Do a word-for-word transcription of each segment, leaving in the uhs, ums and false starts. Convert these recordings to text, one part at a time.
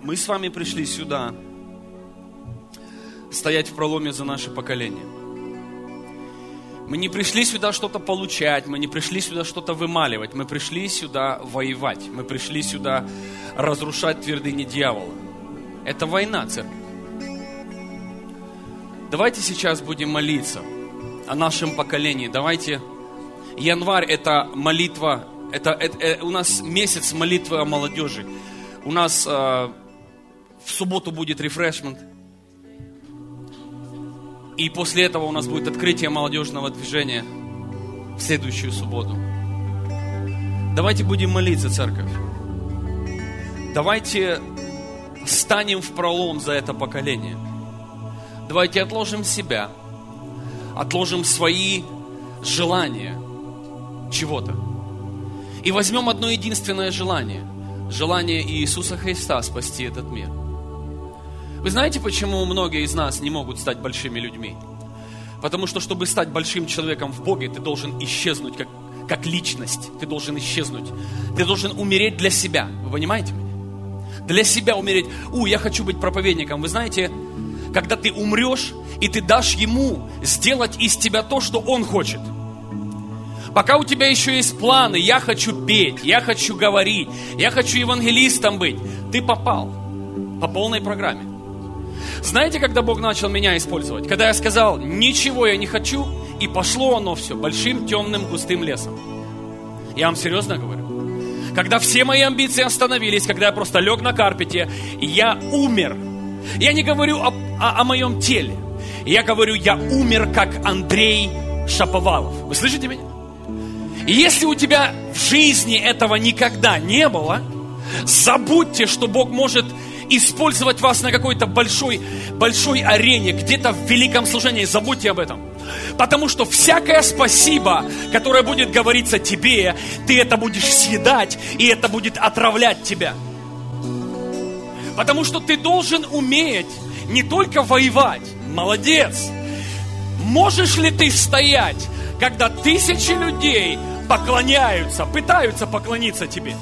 Мы с вами пришли сюда стоять в проломе за наше поколение. Мы не пришли сюда что-то получать, мы не пришли сюда что-то вымаливать, мы пришли сюда воевать, мы пришли сюда разрушать твердыни дьявола. Это война, церковь. Давайте сейчас будем молиться о нашем поколении. Давайте, январь это молитва, это, это, это у нас месяц молитвы о молодежи. У нас э, в субботу будет рефрешмент. И после этого у нас будет открытие молодежного движения в следующую субботу. Давайте будем молиться, церковь. Давайте станем в пролом за это поколение. Давайте отложим себя, отложим свои желания чего-то. И возьмем одно единственное желание. Желание Иисуса Христа спасти этот мир. Вы знаете, почему многие из нас не могут стать большими людьми? Потому что, чтобы стать большим человеком в Боге, ты должен исчезнуть как, как личность. Ты должен исчезнуть. Ты должен умереть для себя. Вы понимаете меня? Для себя умереть. У, я хочу быть проповедником. Вы знаете, когда ты умрешь, и ты дашь Ему сделать из тебя то, что Он хочет. Пока у тебя еще есть планы, я хочу петь, я хочу говорить, я хочу евангелистом быть, ты попал по полной программе. Знаете, когда Бог начал меня использовать? Когда я сказал, ничего я не хочу, и пошло оно все большим, темным, густым лесом. Я вам серьезно говорю. Когда все мои амбиции остановились, когда я просто лег на карпете, я умер. Я не говорю о, о, о моем теле. Я говорю, я умер, как Андрей Шаповалов. Вы слышите меня? И если у тебя в жизни этого никогда не было, забудьте, что Бог может использовать вас на какой-то большой, большой арене, где-то в великом служении. Забудьте об этом. Потому что всякое спасибо, которое будет говориться тебе, ты это будешь съедать, и это будет отравлять тебя. Потому что ты должен уметь не только воевать. Молодец. Можешь ли ты стоять, когда тысячи людей поклоняются, пытаются поклониться тебе?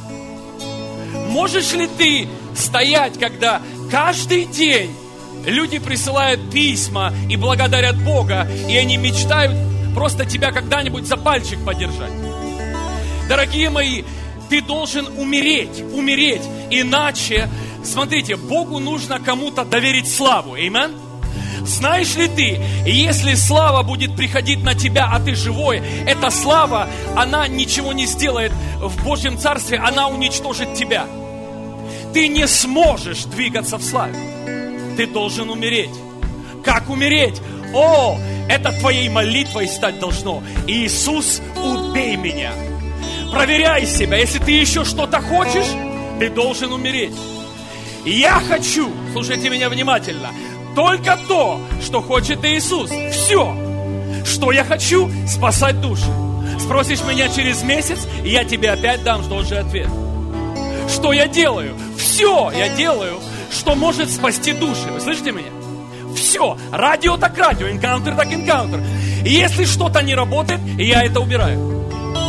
Можешь ли ты стоять, когда каждый день люди присылают письма и благодарят Бога, и они мечтают просто тебя когда-нибудь за пальчик подержать? Дорогие мои, ты должен умереть, умереть, иначе, смотрите, Богу нужно кому-то доверить славу, аминь? Знаешь ли ты, если слава будет приходить на тебя, а ты живой, эта слава, она ничего не сделает в Божьем Царстве, она уничтожит тебя. Ты не сможешь двигаться в славе. Ты должен умереть. Как умереть? О, это твоей молитвой стать должно. Иисус, убей меня. Проверяй себя. Если ты еще что-то хочешь, ты должен умереть. Я хочу, слушайте меня внимательно, только то, что хочет Иисус. Все. Что я хочу? Спасать души. Спросишь меня через месяц, и я тебе опять дам тот же ответ. Что я делаю? Все я делаю, что может спасти души. Вы слышите меня? Все. Радио так радио, энкаунтер так энкаунтер. И если что-то не работает, я это убираю.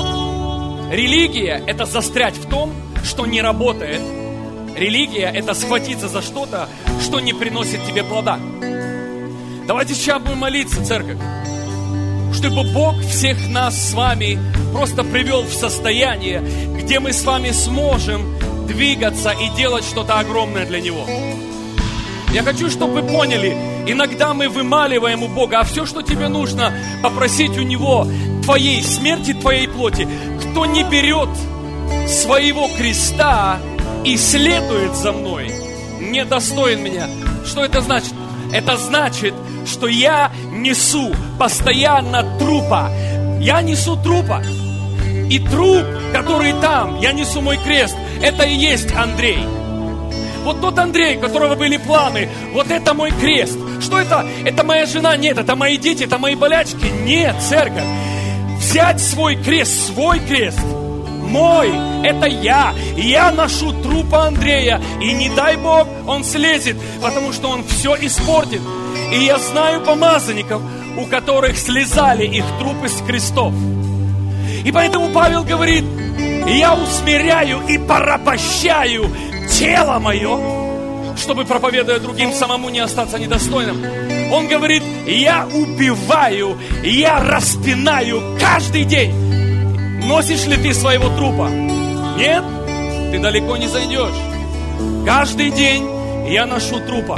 Религия – это застрять в том, что не работает. Религия – это схватиться за что-то, что не приносит тебе плода. Давайте сейчас будем молиться, церковь, чтобы Бог всех нас с вами просто привел в состояние, где мы с вами сможем двигаться и делать что-то огромное для Него. Я хочу, чтобы вы поняли, иногда мы вымаливаем у Бога, а все, что тебе нужно, попросить у Него твоей смерти, твоей плоти. Кто не берет своего креста и следует за мной, не достоин меня. Что это значит? Это значит, что я несу постоянно трупа. Я несу трупа. И труп, который там, я несу мой крест. Это и есть Андрей. Вот тот Андрей, у которого были планы. Вот это мой крест. Что это? Это моя жена? Нет, это мои дети, это мои болячки. Нет, церковь. Взять свой крест, свой крест. Мой, это я. Я ношу трупа Андрея. И не дай Бог, он слезет, потому что он все испортит. И я знаю помазанников, у которых слезали их трупы с крестов. И поэтому Павел говорит: я усмиряю и порабощаю тело мое чтобы, проповедуя другим, самому не остаться недостойным. Он говорит: я убиваю, я распинаю каждый день. Носишь ли ты своего трупа? Нет? Ты далеко не зайдешь. Каждый день я ношу трупа.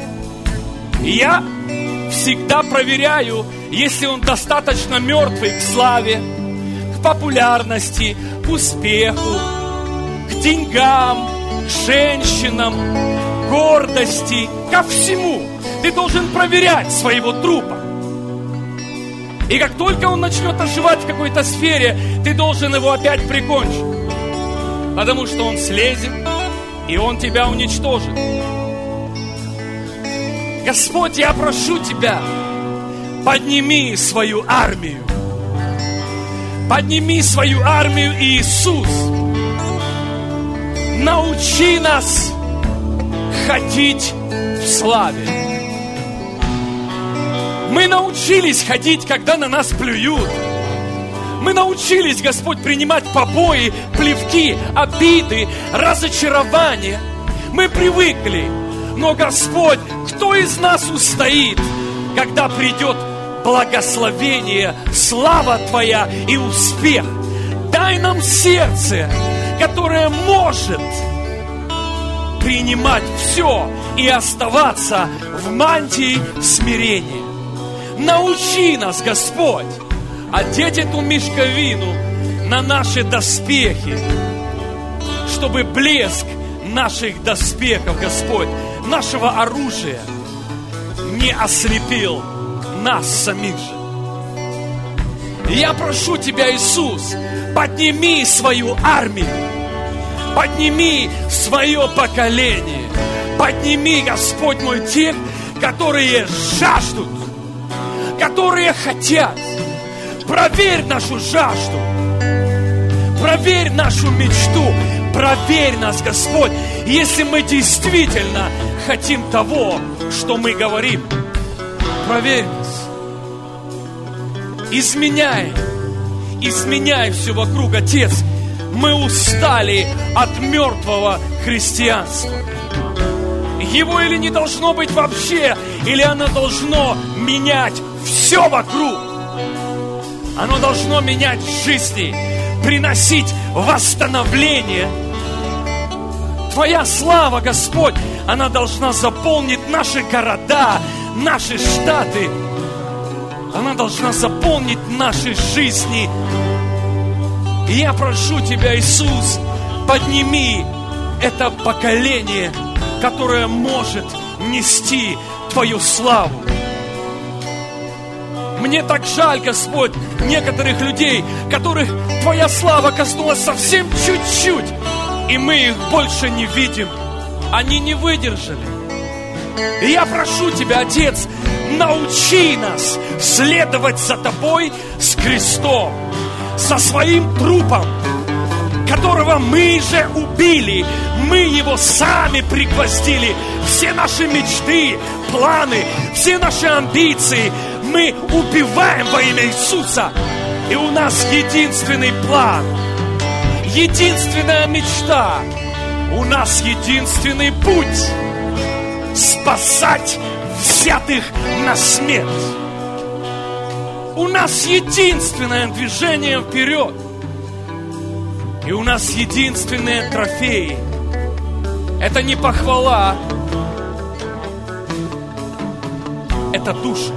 Я всегда проверяю, если он достаточно мертвый к славе, к популярности, к успеху, к деньгам, к женщинам, к гордости, ко всему. Ты должен проверять своего трупа. И как только он начнет оживать в какой-то сфере, ты должен его опять прикончить. Потому что он слезет, и он тебя уничтожит. Господь, я прошу Тебя, подними свою армию. Подними свою армию, Иисус. Научи нас ходить в славе. Мы научились ходить, когда на нас плюют. Мы научились, Господь, принимать побои, плевки, обиды, разочарования. Мы привыкли. Но, Господь, кто из нас устоит, когда придет благословение, слава Твоя и успех? Дай нам сердце, которое может принимать все и оставаться в мантии смирения. Научи нас, Господь, одеть эту мешковину на наши доспехи, чтобы блеск наших доспехов, Господь, нашего оружия не ослепил нас самих же. Я прошу Тебя, Иисус, подними свою армию, подними свое поколение, подними, Господь мой, тех, которые жаждут, которые хотят. Проверь нашу жажду, проверь нашу мечту, проверь нас, Господь, если мы действительно хотим того, что мы говорим. Проверь нас. Изменяй, изменяй все вокруг, Отец. Мы устали от мертвого христианства. Его или не должно быть вообще, или оно должно менять все вокруг. Оно должно менять жизни, приносить восстановление. Твоя слава, Господь, она должна заполнить наши города, наши штаты. Она должна заполнить наши жизни. И я прошу Тебя, Иисус, подними это поколение, которое может нести Твою славу. Мне так жаль, Господь, некоторых людей, которых Твоя слава коснулась совсем чуть-чуть, и мы их больше не видим. Они не выдержали. И я прошу Тебя, Отец, научи нас следовать за Тобой с крестом, со своим трупом, которого мы же убили. Мы его сами пригвоздили. Все наши мечты, планы, все наши амбиции мы убиваем во имя Иисуса. И у нас единственный план, единственная мечта, у нас единственный путь — спасать взятых на смерть. У нас единственное движение вперед. И у нас единственные трофеи. Это не похвала, это души.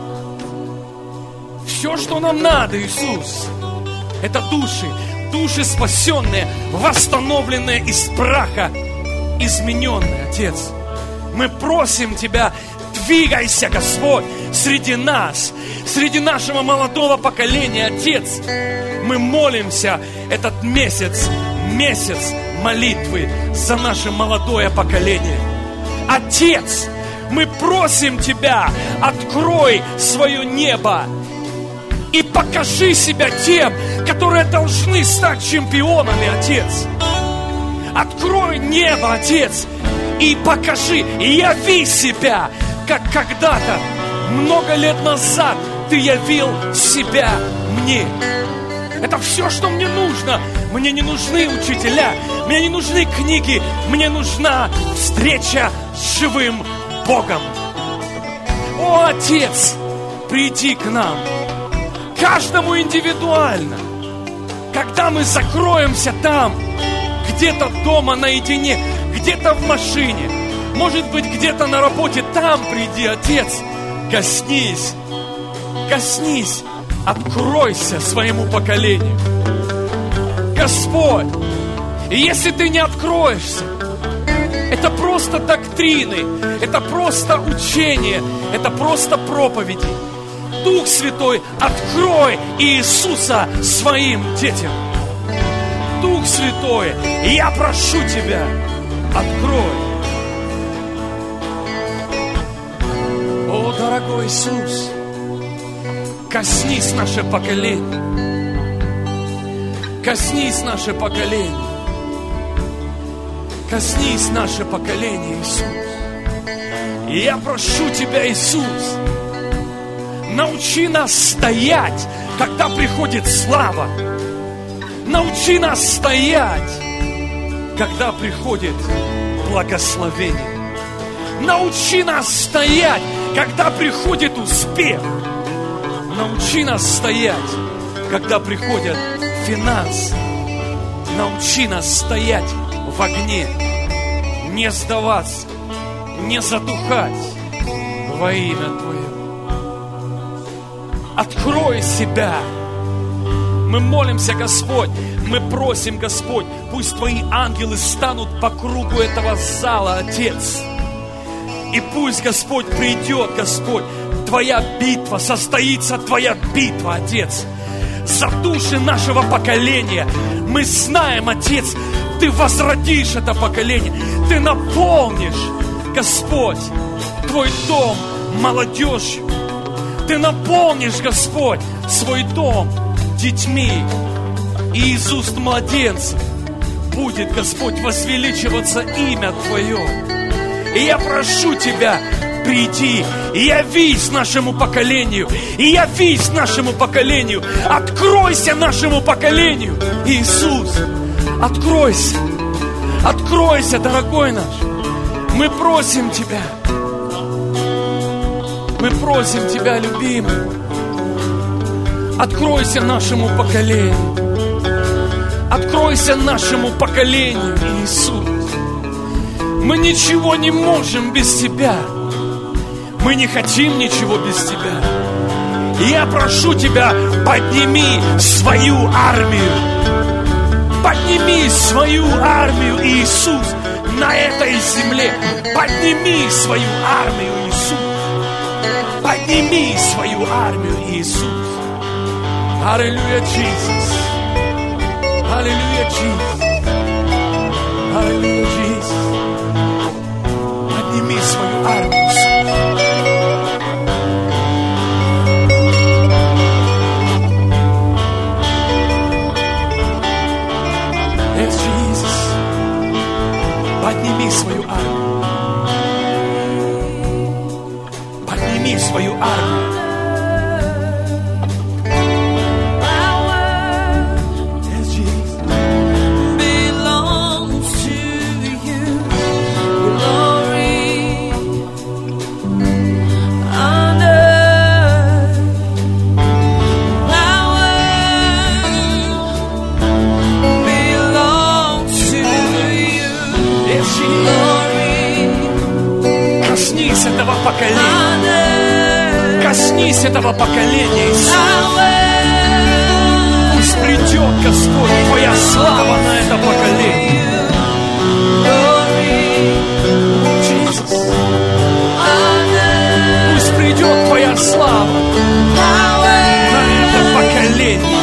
Все, что нам надо, Иисус, это души. Души спасенные, восстановленные из праха, измененные, Отец. Мы просим Тебя, двигайся, Господь, среди нас, среди нашего молодого поколения, Отец. Мы молимся этот месяц, месяц молитвы за наше молодое поколение. Отец, мы просим Тебя, открой свое небо и покажи себя тем, которые должны стать чемпионами, Отец. Открой небо, Отец, и покажи, и яви себя, как когда-то, много лет назад, Ты явил себя мне. Это все, что мне нужно. Мне не нужны учителя, мне не нужны книги, мне нужна встреча с живым Богом. О, Отец, приди к нам, каждому индивидуально. Когда мы закроемся там, где-то дома наедине, где-то в машине, может быть, где-то на работе, там приди, Отец, коснись, коснись, откройся своему поколению. Господь, и если ты не откроешься, это просто доктрины, это просто учение, это просто проповеди. Дух Святой, открой Иисуса своим детям. Дух Святой, я прошу Тебя, открой. О, дорогой Иисус, коснись наше поколение. Коснись наше поколение. Коснись наше поколение, Иисус. И я прошу Тебя, Иисус, научи нас стоять, когда приходит слава. Научи нас стоять, когда приходит благословение. Научи нас стоять, когда приходит успех. Научи нас стоять, когда приходят финансы. Научи нас стоять в огне, не сдаваться, не затухать во имя Твое. Открой себя. Мы молимся, Господь, мы просим, Господь, пусть Твои ангелы станут по кругу этого зала, Отец. И пусть, Господь, придет, Господь, Твоя битва, состоится Твоя битва, Отец, за души нашего поколения. Мы знаем, Отец, Ты возродишь это поколение, Ты наполнишь, Господь, Твой дом молодежью. Ты наполнишь, Господь, свой дом детьми. И из уст младенцев будет, Господь, возвеличиваться имя Твое. И я прошу Тебя, приди и явись нашему поколению, и явись нашему поколению, откройся нашему поколению, Иисус, откройся, откройся, дорогой наш, мы просим Тебя, мы просим Тебя, любимый, откройся нашему поколению, откройся нашему поколению, Иисус. Мы ничего не можем без Тебя. Мы не хотим ничего без Тебя. И я прошу Тебя, подними свою армию. Подними свою армию, Иисус, на этой земле. Подними свою армию, Иисус. Подними свою армию, Иисус. Аллилуйя, Иисус. Аллилуйя, Иисус. Аллилуйя, Иисус. Подними свою армию, Иисус. Yes, Jesus. Подними свою армию. Подними свою армию. Коснись этого поколения. Коснись этого поколения, Иисус. Пусть придет, Господь, Твоя слава на это поколение. Иисус. Пусть придет Твоя слава на это поколение.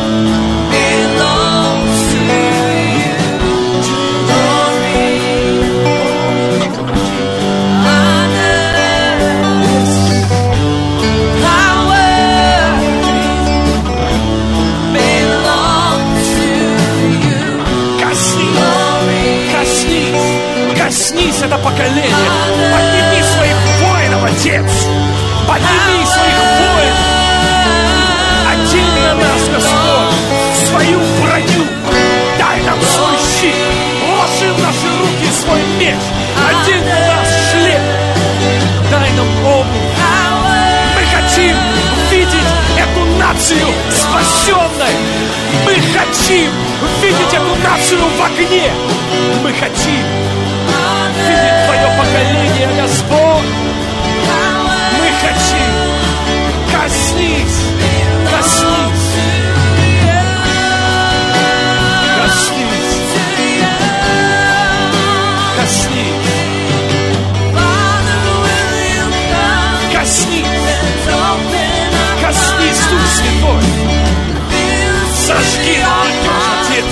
Коснись это поколение. Подними своих воинов, Отец. Подними своих воинов. Одень на нас, Господь, меч, одень нас шлем, дай нам обувь. Мы хотим видеть эту нацию спасенной. Мы хотим видеть эту нацию в огне. Мы хотим видеть Твое поколение, Господь. Мы хотим. Коснись, коснись, коснись, коснись, коснись, коснись, Дух Святой. Зажги молодежь, Отец.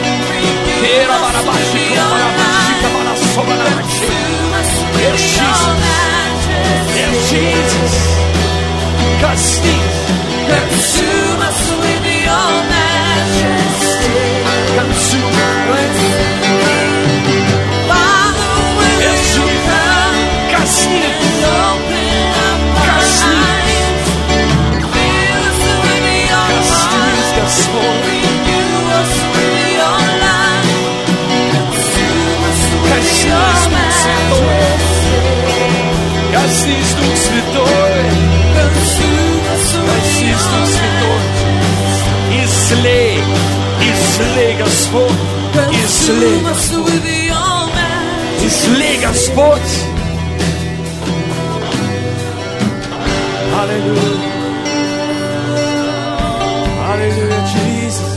Коснись. Consume us with your majesty. Consume us. Father, will you come? Коснись. Open up our eyes. Fill us with your heart. Господь. Renew us with your life. Consume us with your majesty. Коснись, Дух Святой. Коснись, Дух Святой. Излей, излей, Господь. Излей, Господь. Излей, Господь. Аллилуйя. Аллилуйя, Иисус.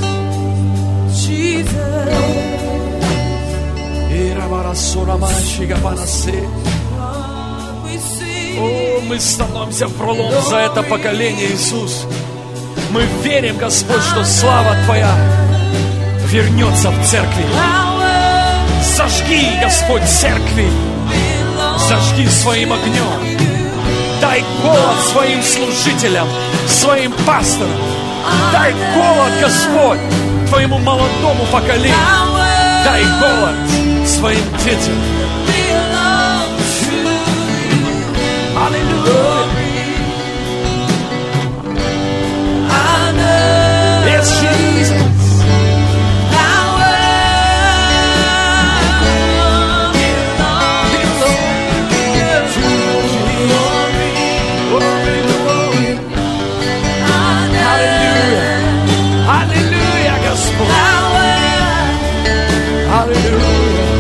О, мы становимся в пролом за это поколение, Иисус. Мы верим, Господь, что слава Твоя вернется в церкви. Зажги, Господь, церкви. Зажги своим огнем. Дай голод своим служителям, своим пасторам. Дай голод, Господь, Твоему молодому поколению. Дай голод своим детям. Аллилуйя. Yes, Jesus. Аллилуйя, Господь. Аллилуйя.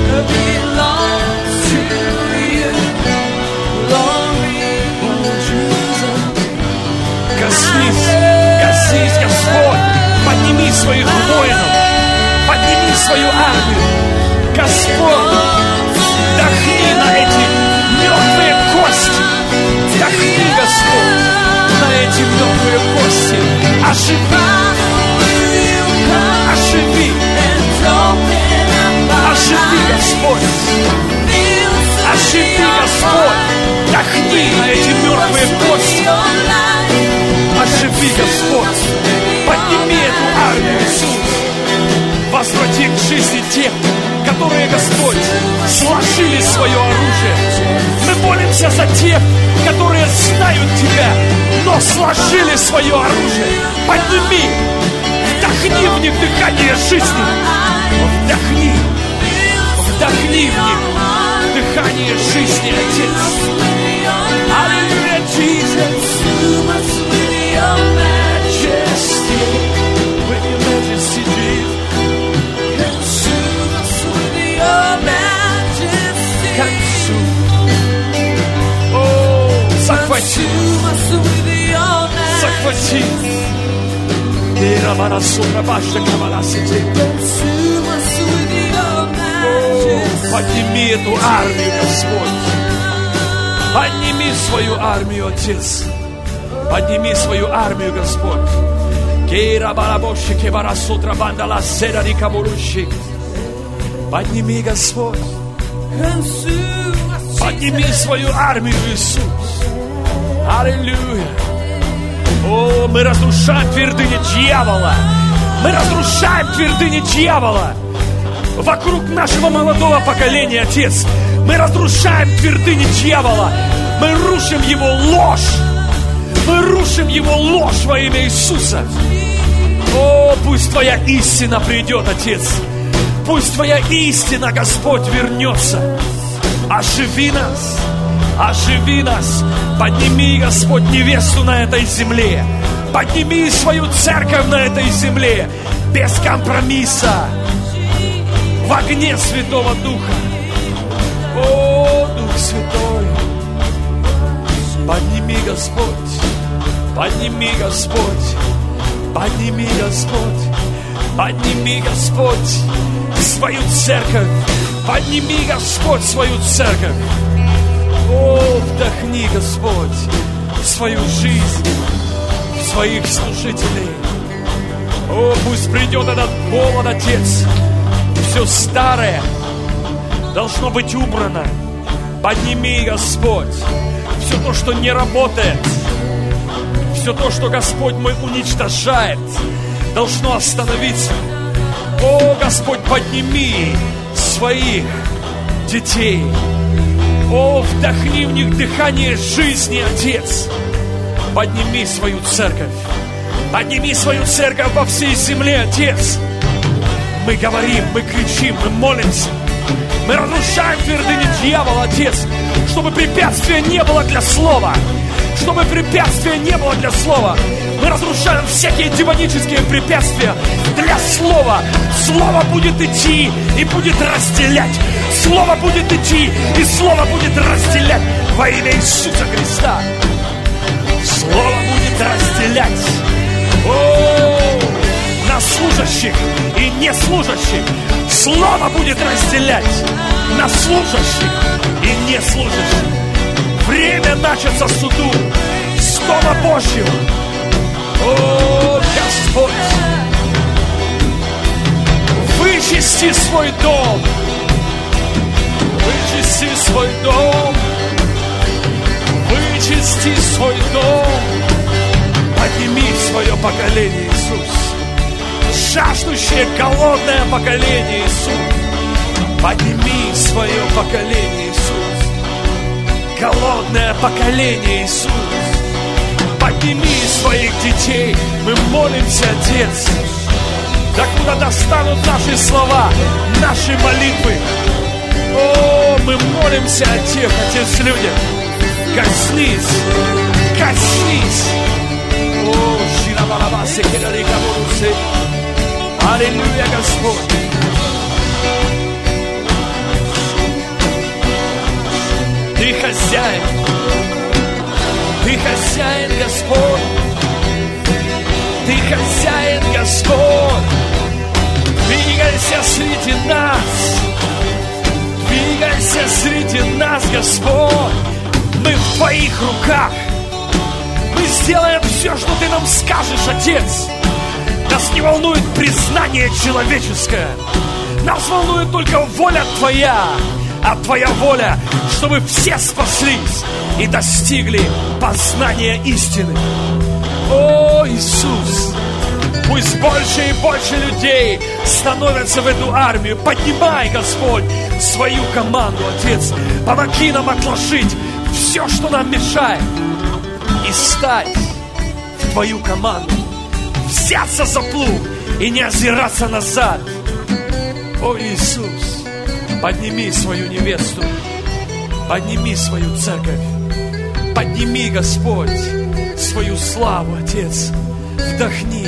Коснись, коснись, Господь. Подними своих воинов, подними свою армию. Господь, вдохни на эти мертвые кости. Вдохни, Господь, на эти мертвые кости. Оживи, оживи, оживи, Господь. Оживи, Господь. Вдохни на эти мертвые кости. Оживи, Господь. Подними эту армию, Иисус. Возврати к жизни тех, которые, Господь, сложили свое оружие. Мы молимся за тех, которые знают Тебя, но сложили свое оружие. Подними, вдохни в них дыхание жизни. Вдохни, вдохни в них дыхание жизни, Отец. Аллилуйя, Иисус. Your majesty, with your majesty, Jesus. Consume us with your majesty. Consume. Oh, захвати. Consume us with your majesty. Захвати. Consume us with your majesty. Подними эту армию, Господь. Подними свою армию, Отец. Подними свою армию, Господь. Подними, Господь. Подними свою армию, Иисус. Аллилуйя. О, мы разрушаем твердыни дьявола. Мы разрушаем твердыни дьявола вокруг нашего молодого поколения, Отец. Мы разрушаем твердыни дьявола. Мы рушим его ложь. Мы рушим его ложь во имя Иисуса. О, пусть Твоя истина придет, Отец. Пусть Твоя истина, Господь, вернется. оживи нас, оживи нас. Подними, Господь, невесту на этой земле. Подними свою церковь на этой земле. Без компромисса. В огне Святого Духа. О, Дух Святой. Подними, Господь. Подними, Господь. Подними, Господь. Подними, Господь, свою церковь. Подними, Господь, свою церковь. О, вдохни, Господь, свою жизнь, своих служителей. О, пусть придет этот голод, Отец. Все старое должно быть убрано. Подними, Господь, все то, что не работает, все то, что, Господь мой, уничтожает, должно остановиться. О, Господь, подними своих детей. О, вдохни в них дыхание жизни, Отец. Подними свою церковь. Подними свою церковь по всей земле, Отец. Мы говорим, мы кричим, мы молимся. Мы разрушаем твердыни дьявола, Отец, чтобы препятствия не было для слова. Чтобы препятствия не было для слова. Мы разрушаем всякие демонические препятствия для слова. Слово будет идти и будет разделять. Слово будет идти и слово будет разделять во имя Иисуса Христа. Слово будет разделять. О, на служащих и неслужащих. Слово будет разделять на служащих и неслужащих. Время начаться суду с Дома Божьего. О, Господь, вычисти свой дом. Вычисти свой дом. Вычисти свой дом. Подними свое поколение, Иисус. Жаждущее, голодное поколение, Иисус. Подними свое поколение, Иисус. Голодное поколение, Иисус. Подними своих детей. Мы молимся, Отец. Докуда достанут наши слова, наши молитвы. О, мы молимся о тех, Отец, людях. Коснись, коснись. О, Ширабалабасе, Кирарикабурусе. Аллилуйя, Господь. Ты хозяин. Ты хозяин, Господь. Ты хозяин, Господь. Двигайся среди нас. Двигайся среди нас, Господь. Мы в Твоих руках. Мы сделаем все, что Ты нам скажешь, Отец. Нас не волнует признание человеческое. Нас волнует только воля Твоя. А Твоя воля, чтобы все спаслись и достигли познания истины. О, Иисус, пусть больше и больше людей становятся в эту армию. Поднимай, Господь, свою команду, Отец. Помоги нам отложить все, что нам мешает, и стать в Твою команду. Взяться за плуг и не озираться назад. О, Иисус, подними свою невесту. Подними свою церковь. Подними, Господь, свою славу, Отец. Вдохни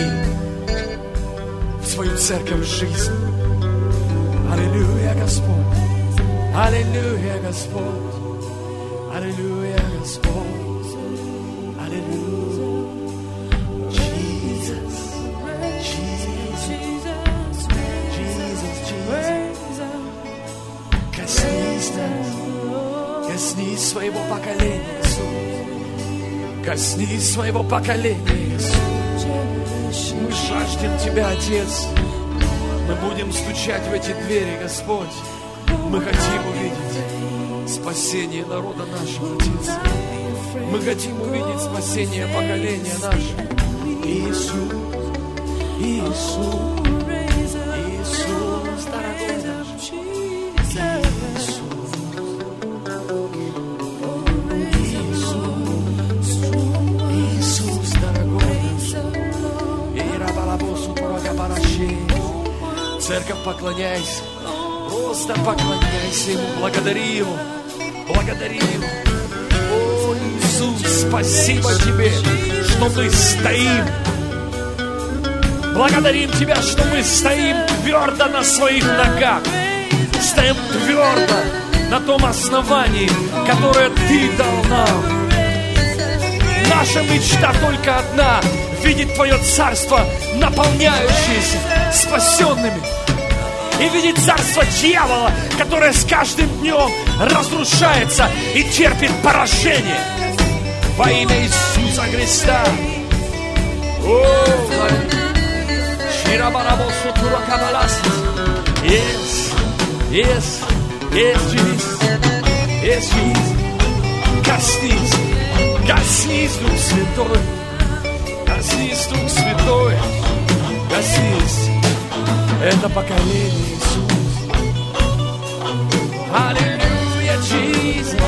в свою церковь жизнь. Аллилуйя, Господь. Аллилуйя, Господь. Аллилуйя, Господь. Аллилуйя. Jesus. Jesus. Jesus, Jesus. Коснись нас. Коснись своего поколения, Иисус. Коснись своего поколения, Иисус. Мы жаждем Тебя, Отец. Мы будем стучать в эти двери, Господь. Мы хотим увидеть спасение народа нашего, Отец. Мы хотим увидеть спасение поколения нашего. Иисус, Иисус, Иисус, дорогой наш. Церковь, поклоняйся. О, Просто поклоняйся Ему, благодари Его, благодари Его. О, Иисус, спасибо Тебе, что мы стоим. Благодарим Тебя, что мы стоим твердо на своих ногах. Стоим твердо на том основании, которое Ты дал нам. Наша мечта только одна — видеть Твое царство, наполняющееся спасенными. И видеть царство дьявола, которое с каждым днем разрушается и терпит поражение. Во имя Иисуса Христа. Yes, yes, yes, Jesus, yes, Jesus. Коснись, коснись, Дух Святой, коснись, Дух Святой, коснись это поколение, Иисус. Аллилуйя, Jesus,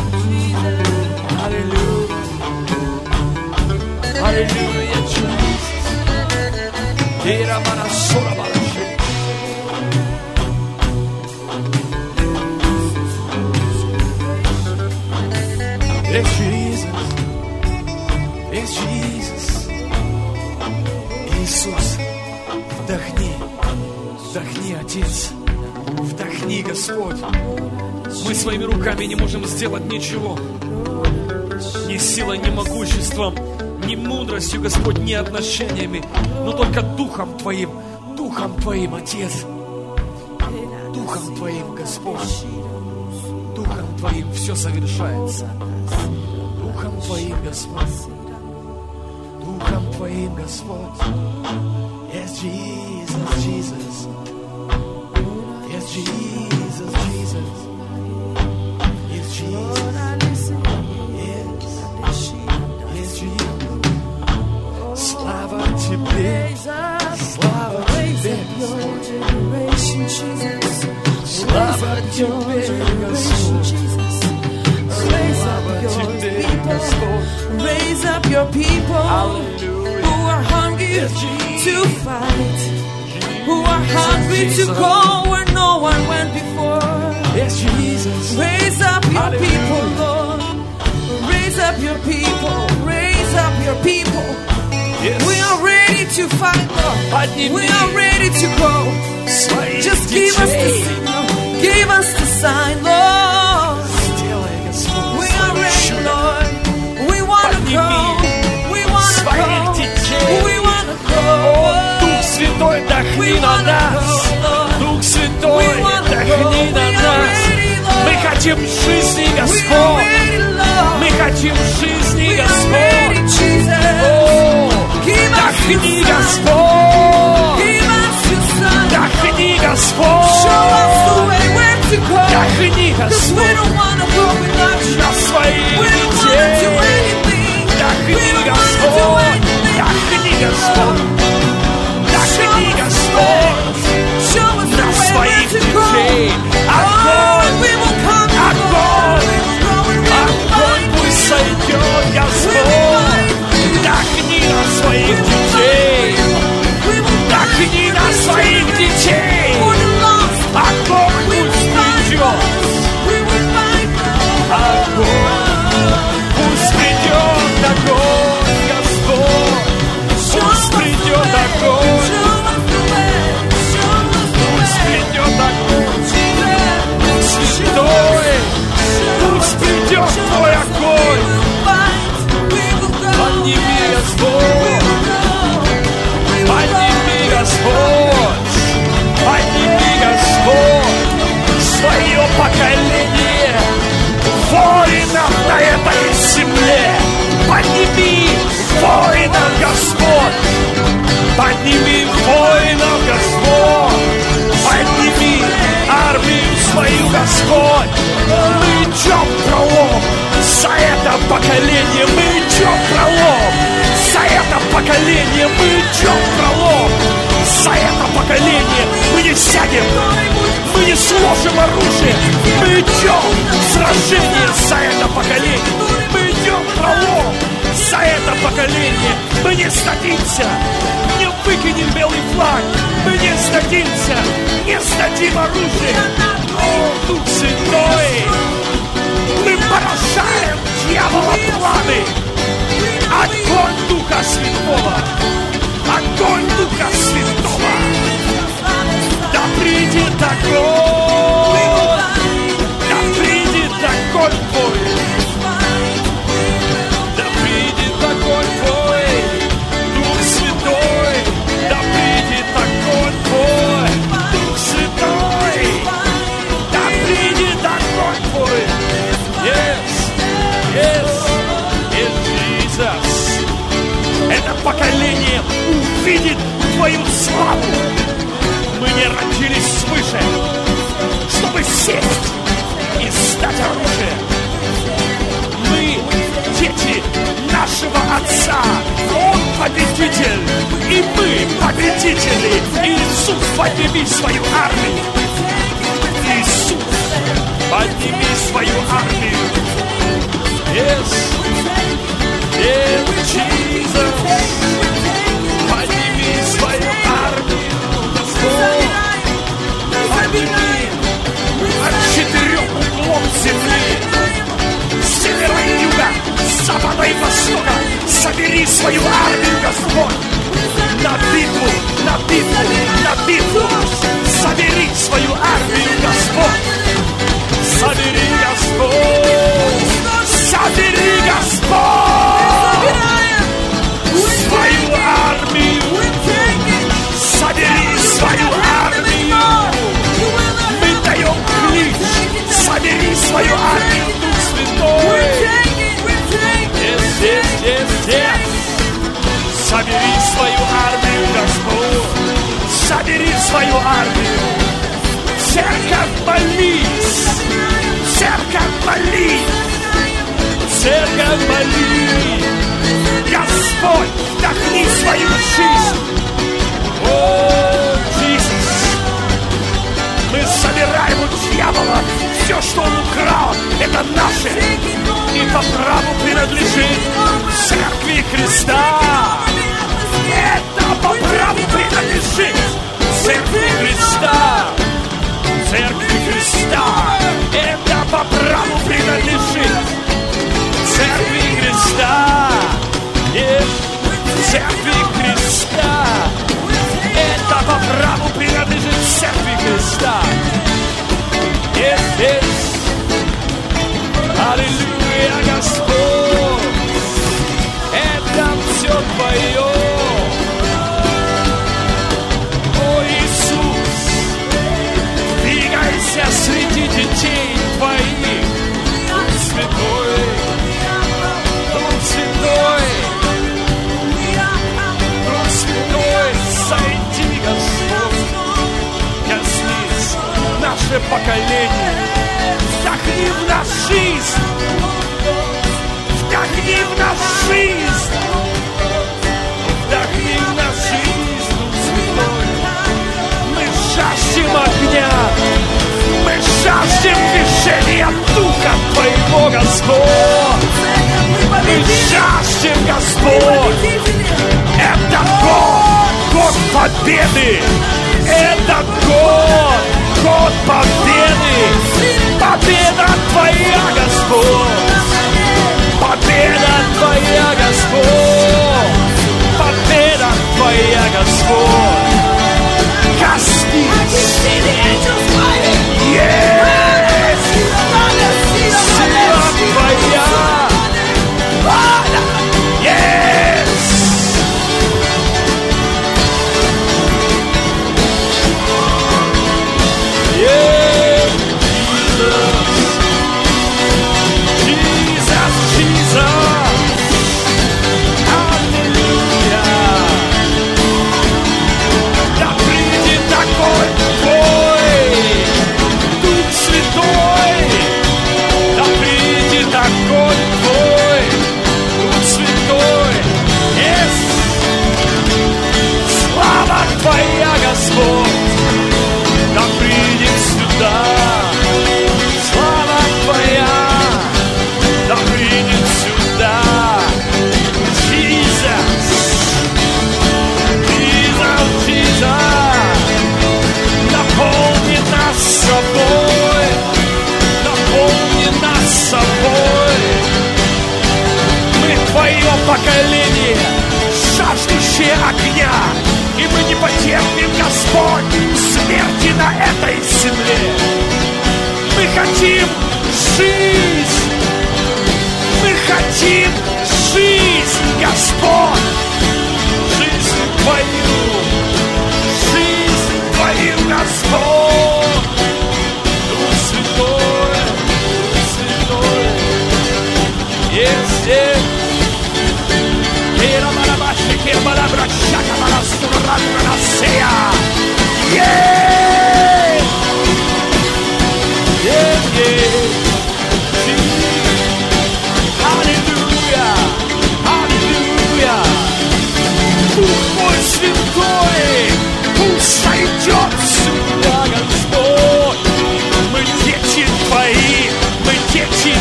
аллилуйя, аллилуйя, Jesus. Ира Марасура Бараши. Yes, Jesus. Yes, Jesus. Иисус, вдохни, вдохни, Отец, вдохни, Господь. Мы своими руками не можем сделать ничего. Ни силой, ни могуществом, ни мудростью, Господь, ни отношениями, но только Духом Твоим, Духом Твоим, Отец. Духом Твоим, Господь. Духом Твоим все совершается. Духом Твоим, Господь. Духом Твоим, Господь. Yes, Jesus, Jesus. Yes, Jesus, Jesus. Yes, Jesus. Yes, yes, Jesus. Слава Тебе, слава Тебе, слава Тебе, Господь. Raise up your people Hallelujah. Who are hungry yes, to fight, who are hungry Jesus. To go where no one went before. Yes, Jesus. Raise up your Hallelujah. People, Lord. Raise up your people. Raise up your people. Yes. We are ready to fight, Lord. We are ready to go. Just give us the signal. Give us the sign, Lord. We are ready, Lord. We want to go. We want to go. We want to go. Дух Святой, вдохни на нас. Дух Святой, вдохни на нас. Мы хотим жизни, Господь. Мы хотим жизни, Господь. О, вдохни, Господь. Вдохни, Господь. Вдохни, Господь. На своих детей. Вдохни, Господь. Вдохни, Господь. Вдохни, Господь. На своих детей. Огонь. Огонь. Огонь пусть сойдет, Господь. Вдохни на своих детей. Вдохни на своих детей. Огонь пусть придет. Огонь. Пусть придет огонь, Господь. Пусть придет огонь. Пусть придет огонь. Святой. Пусть придет Твой огонь. Подними, Господь. Подними, Господь. Подними, Господь. Свое поколение воинов на этой земле. Подними воинов, Господь. Подними воинов, Господь. Подними армию свою, Господь. Мы идем в пролом. За это поколение мы идем в пролом. За это поколение мы идем в пролом. За это поколение мы не сядем. Мы не сложим оружие. Мы идем в сражение за это поколение. Мы идем в пролом. За это поколение. Мы не сдадимся, не выкинем белый флаг. Мы не сдадимся, не сдадим оружие. О, Дух Святой, мы поражаем дьявола планы. Огонь Духа Святого, огонь Духа Святого. Да придет огонь, да придет огонь Твой, да придет огонь Твой, Дух Святой, да придет огонь Твой, Дух Святой, да придет огонь Твой. Yes, yes, yes, Jesus. Это поколение увидит Твою славу. Мы не родились свыше, чтобы сесть и стать оружием. Мы дети нашего Отца. Он победитель, и мы победители. Иисус, подними свою армию. Иисус, подними свою армию. Yes, yes, Jesus. Подними свою армию, Господь. Подними от четырех углов земли, с севера и юга, с запада и востока. Собери свою армию, Господь. На битву, на битву, на битву. Собери свою армию, Господь. Собери, Господь. Собери, Господь. Свою армию. Собери свою армию. Мы даем ключ. Собери свою армию, Дух Святой. Yes, yes, yes, yes. Собери свою армию, Господь. Собери свою армию. Церковь, молись. Церковь, молись. Церковь, молись. Господь, вдохни свою жизнь. О, Иисус. Мы собираем у дьявола все, что он украл. Это наше. И по праву принадлежит Церкви Христа. Это по праву принадлежит Церкви Христа. Церкви Христа. Это по праву принадлежит Церкви Христа. Нет, Церкви Христа. Это по праву принадлежит Церкви Христа. Yes, yes. Аллилуйя, Господь. Это все Твое. О, Иисус, двигайся среди детей Твоих. Дух Святой, Дух Святой, Дух Святой, сойди, Господь. Коснись наше поколение. Вдохни в нас жизнь. Вдохни в нас жизнь. Вдохни в нас жизнь, Дух Святой. Мы жаждем огня. Мы жаждем движения Духа Твоего, Господь. Мы жаждем, Господь. Это год, год победы. Это год, год победы. Победа Твоя, Господь. Победа Твоя, Господь. Победа Твоя, Господь. Коснись. Есть. Сила Твоя. Есть. Есть.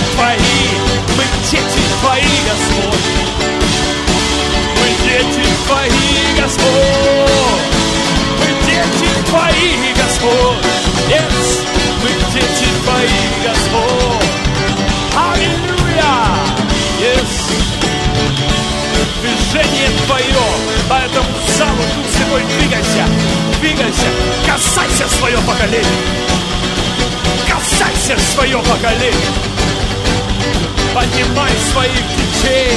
Твои, мы дети Твои, Господь. Мы дети Твои, Господь. Мы дети Твои, Господь. Yes, мы дети Твои, Господь. Аллилуйя! Yes. Движение Твое, поэтому в залу Дух Святой, двигайся, двигайся, касайся свое поколение, касайся свое поколение, поднимай своих детей,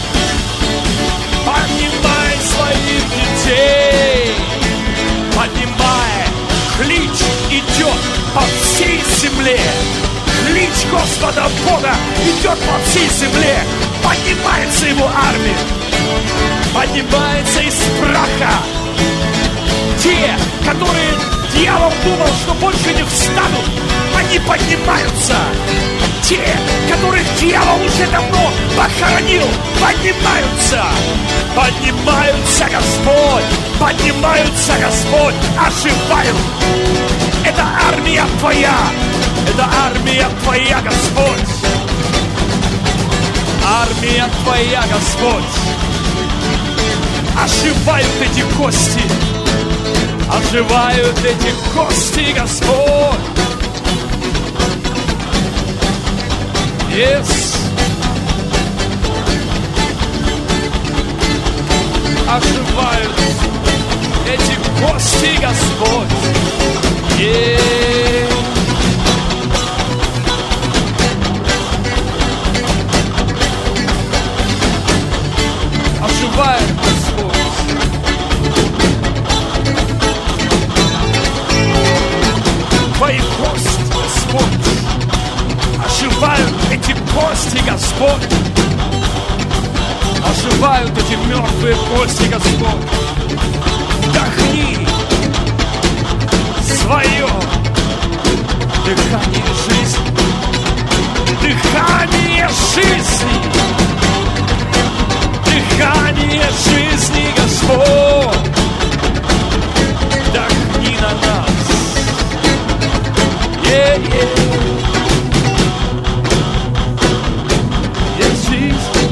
поднимай своих детей, поднимай, клич идет по всей земле, клич Господа Бога идет по всей земле, поднимается Его армия, поднимается из праха. Те, которые дьявол думал, что больше не встанут, они поднимаются. Те, которых дьявол уже давно похоронил, поднимаются. Поднимаются, Господь, поднимаются, Господь, оживают. Это армия Твоя, это армия Твоя, Господь. Армия Твоя, Господь. Оживают эти кости, оживают эти кости, Господь. Yes. Оживают эти кости, Господь. Yeah. Оживает, Господь. Твои кости, Господь. Оживают эти кости, Господь. Оживают эти мертвые кости, Господь. Вдохни свое дыхание жизни. Дыхание жизни. Дыхание жизни, Господь, вдохни на нас. Yeah, yeah. Есть жизнь.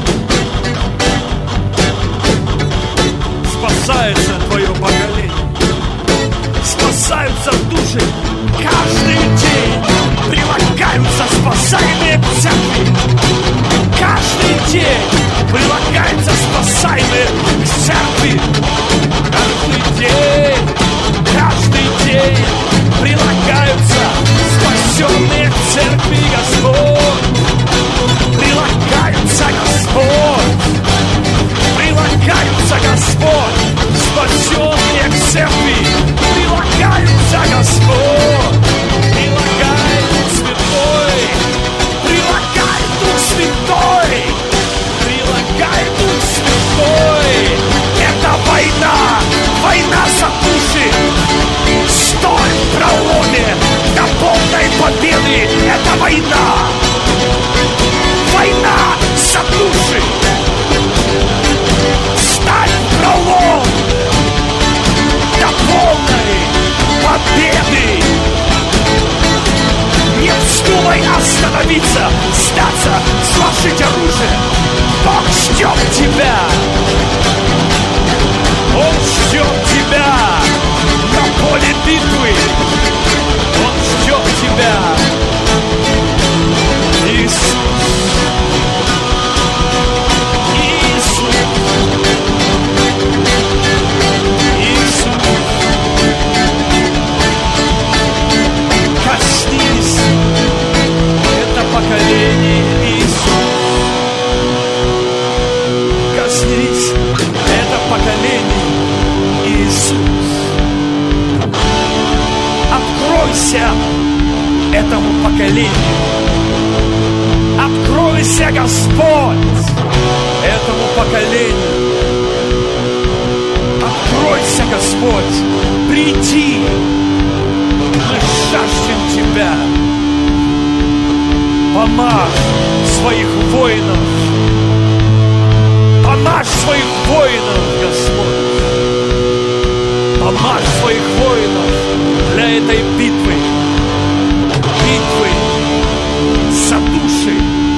Спасается Твое поколение. Спасаются души. Каждый день прилагаются спасаемые к церкви. Каждый день прилагаются спасаемые к церкви. Каждый день, каждый день прилагаются спасенные к церкви, Господь. Прилагаются, Господь. Прилагаются, Господь. Спасенные к церкви. Прилагаются, Господь. Прилагай Дух Святой. Прилагай Дух Святой. Прилагай Дух Святой. Это война, война за души. Стой в проломе до полной победы. Это война. Война за души. Стань в пролом до полной победы. Не вздумай остановиться, сдаться, сложить оружие. Бог ждет тебя. Он ждет тебя на поле битвы. Он ждет тебя. Иисус. Иисус. Иисус. Коснись это поколение, Иисус. Коснись это поколение, Иисус. Откройся этому поколению. Откройся, Господь, этому поколению. Откройся, Господь. Приди. Мы жаждем Тебя. Помажь своих воинов. Помажь своих воинов, Господь. Помажь своих воинов для этой битвы. Битвы за души.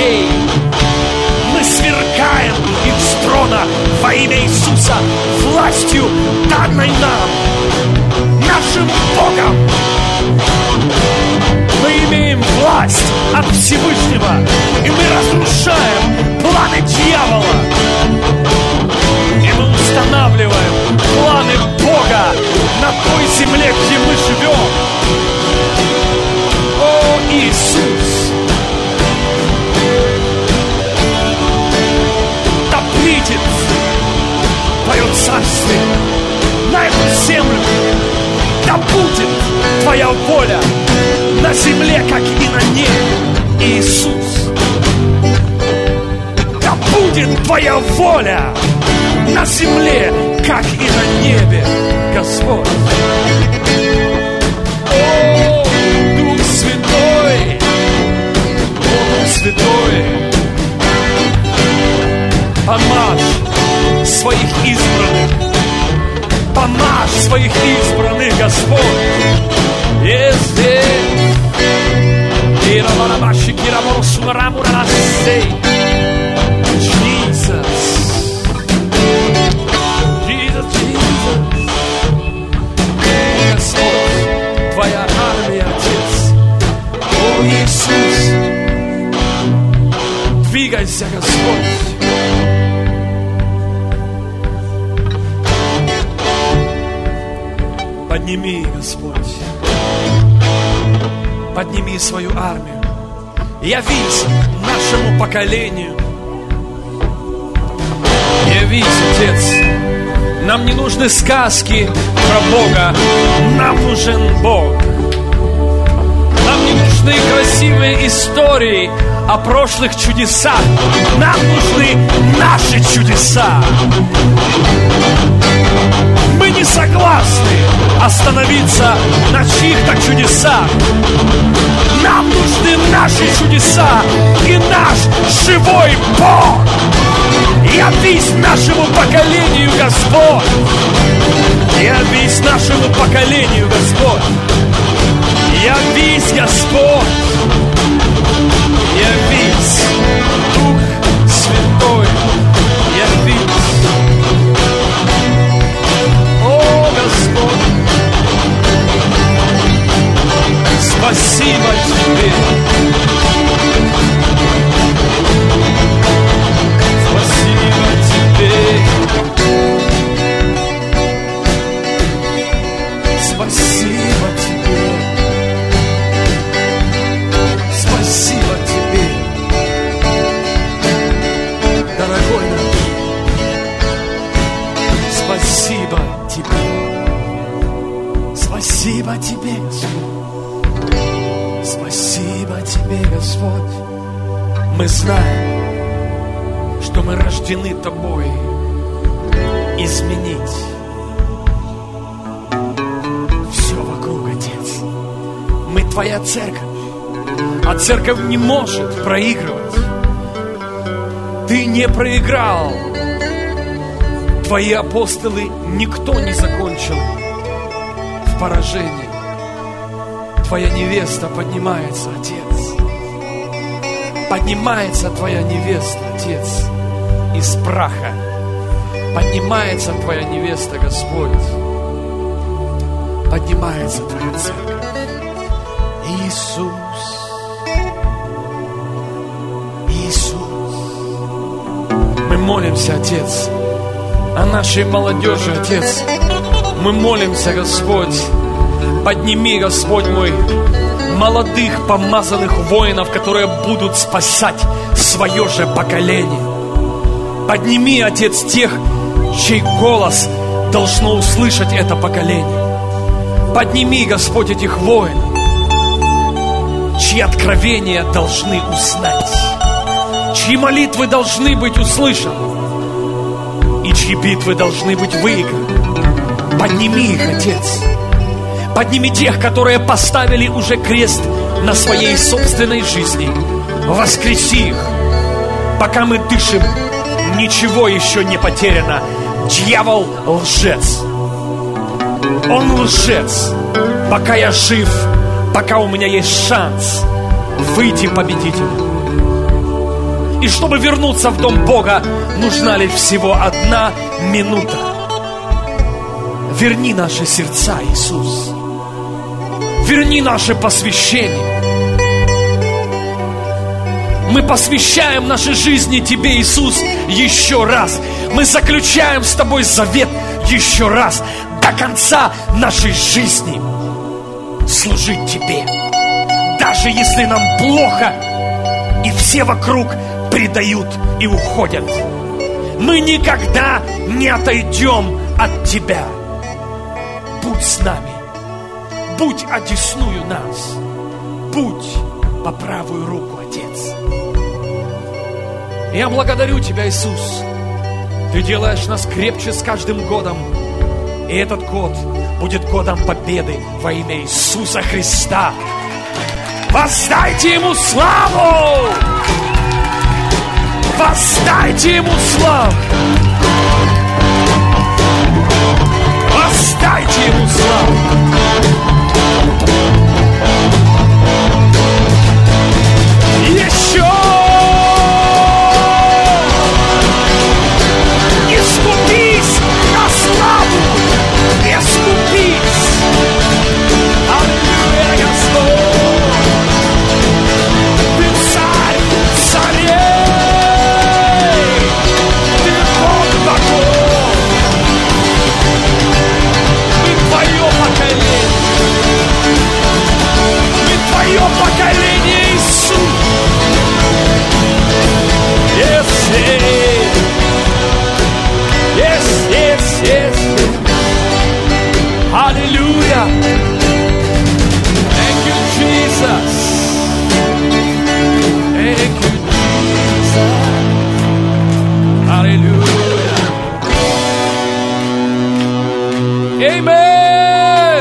царей. Мы свергаем их с трона во имя Иисуса властью, данной нам, нашим Богом. Мы имеем власть от Всевышнего, и мы разрушаем планы дьявола. И мы устанавливаем планы Бога на той земле, где мы живем. О, Иисус! Да придет Твое царствие на эту землю. Да будет Твоя воля на земле, как и на небе, Иисус. Да будет Твоя воля на земле, как и на небе, Господь. О, Дух Святой, о, Дух Святой, помажь своих избранных, помажь своих избранных, Господь. Если Jesus, Jesus, Jesus. Господь, Твоя армия, Отец. О, Иисус, двигайся, Господь. Подними, Господь, подними свою армию. Явись нашему поколению. Явись, Отец. Нам не нужны сказки про Бога. Нам нужен Бог. Нам не нужны красивые истории о прошлых чудесах. Нам нужны наши чудеса. Мы не согласны остановиться на чьих-то чудесах. Нам нужны наши чудеса и наш живой Бог. Явись нашему поколению, Господь. Явись нашему поколению, Господь. Явись, Господь. Явись, Дух Святой. Явись. О, Господь. Спасибо Тебе. Спасибо Тебе. Спасибо Тебе. Спасибо Тебе, дорогой наш. Спасибо Тебе. Спасибо Тебе, Господь. Спасибо Тебе, Господь. Мы знаем, что мы рождены Тобой изменить все вокруг, Отец. Мы Твоя церковь, а церковь не может проигрывать. Ты не проиграл. Твои апостолы никто не закончил в поражении. Твоя невеста поднимается, Отец. Поднимается Твоя невеста, Отец, из праха. Поднимается Твоя невеста, Господь. Поднимается Твоя церковь. Иисус. Иисус. Мы молимся, Отец, о нашей молодежи, Отец. Мы молимся, Господь. Подними, Господь мой, молодых помазанных воинов, которые будут спасать свое же поколение. Подними, Отец, тех, чей голос должно услышать это поколение. Подними, Господь, этих воинов, чьи откровения должны узнать, чьи молитвы должны быть услышаны и чьи битвы должны быть выиграны. Подними их, Отец. Подними тех, которые поставили уже крест на своей собственной жизни. Воскреси их. Пока мы дышим, ничего еще не потеряно. Дьявол лжец. Он лжец. Пока я жив, пока у меня есть шанс выйти победителем. И чтобы вернуться в дом Бога, нужна лишь всего одна минута. Верни наши сердца, Иисус. Верни наше посвящение. Мы посвящаем наши жизни Тебе, Иисус, еще раз. Мы заключаем с Тобой завет еще раз. До конца нашей жизни служить Тебе. Даже если нам плохо, и все вокруг предают и уходят, мы никогда не отойдем от Тебя. Будь с нами, будь одесную нас, будь по правую руку, Отец. Я благодарю Тебя, Иисус. Ты делаешь нас крепче с каждым годом. И этот год будет годом победы во имя Иисуса Христа. Воздайте Ему славу! Воздайте Ему славу! Воздайте Ему славу! Еще! Не скупись на славу! Не скупись! Аллилуйя, Господь! Ты царь царей! Ты Бог богов! Мы Твое поколение! Мы Твое поколение, Иисус! Yes, yes, yes, yes. Hallelujah. Thank you, Jesus. Thank you, Jesus. Hallelujah. Amen.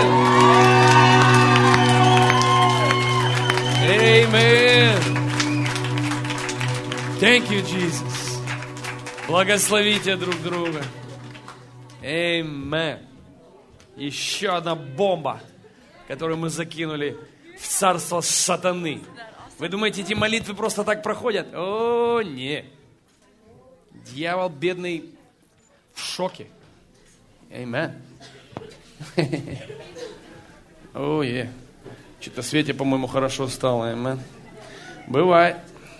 Amen. Thank you, Jesus. Благословите друг друга. Amen. Еще одна бомба, которую мы закинули в царство сатаны. Вы думаете, эти молитвы просто так проходят? О, нет. Дьявол бедный в шоке. Amen. О, е. Что-то Свете, по-моему, хорошо стало. Amen. Бывает.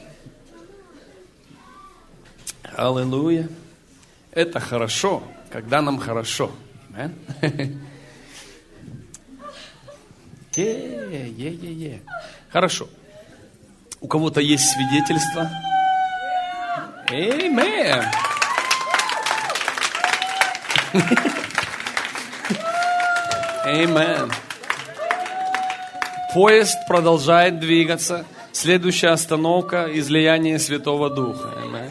Аллилуйя. Это хорошо, когда нам хорошо. Amen. Е-е-е-е. Хорошо. У кого-то есть свидетельство? Amen. Amen. Поезд продолжает двигаться. Следующая остановка – излияние Святого Духа. Amen.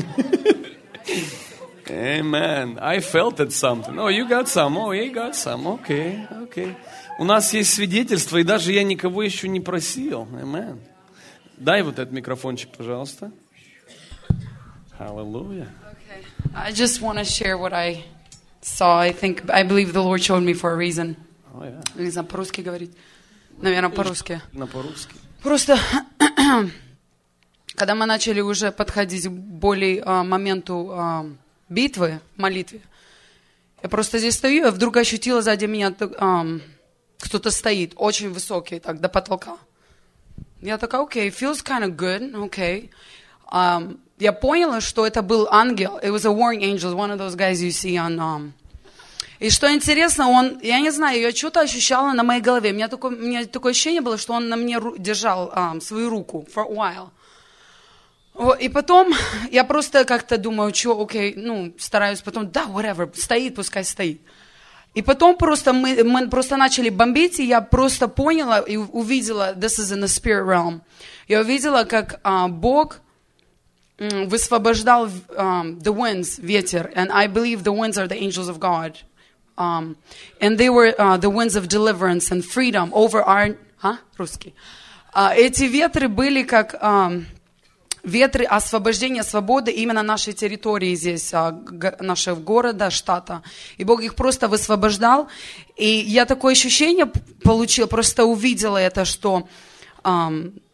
Amen. I felt it something. Oh, you got some. Oh, he got some. Okay, okay. У нас есть свидетельство, и даже я никого еще не просил. Amen. Дай вот этот микрофончик, пожалуйста. Hallelujah. Okay. I just want to share what I saw. I think, I believe the Lord showed me for a reason. Oh, yeah. Не знаю, по-русски говорить. Наверное, по-русски. На по-русски. Просто, когда мы начали уже подходить к более а, моменту а, битвы, молитвы, я просто здесь стою, и вдруг ощутила сзади меня, а, кто-то стоит, очень высокий, так, до потолка. Я такая, окей, okay, feels kind of good, окей. Okay. Um, я поняла, что это был ангел. It was a warring angel, one of those guys you see on... Um... И что интересно, он, я не знаю, я что-то ощущала на моей голове. У меня такое, у меня такое ощущение было, что он на мне ру, держал um, свою руку for a while. И потом я просто как-то думаю, что, окей, okay, ну, стараюсь потом, да, whatever, стоит, пускай стоит. И потом просто мы, мы просто начали бомбить, и я просто поняла и увидела, this is in the spirit realm, я увидела, как uh, Бог um, высвобождал um, the winds, ветер, and I believe the winds are the angels of God, um, and they were uh, the winds of deliverance and freedom over our, а, русский, uh, эти ветры были как... Um, ветры освобождения, свободы именно нашей территории здесь, нашего города, штата. И Бог их просто высвобождал. И я такое ощущение получила, просто увидела это, что um,